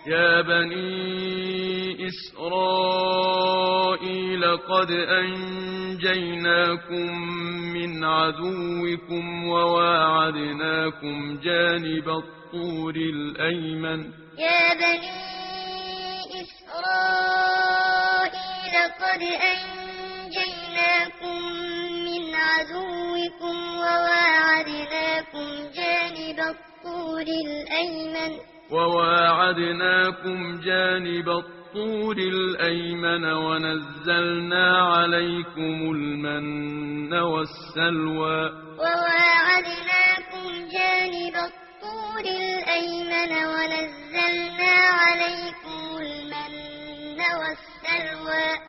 يا بني إسرائيل قد أنجيناكم من عدوكم وواعدناكم جانب الطور الأيمن يا بني إسرائيل قد أنجيناكم من عدوكم وواعدناكم جانب الطور الأيمن ونزلنا عليكم المن والسلوى وواعدناكم جانب الطور الأيمن ونزلنا عليكم المن والسلوى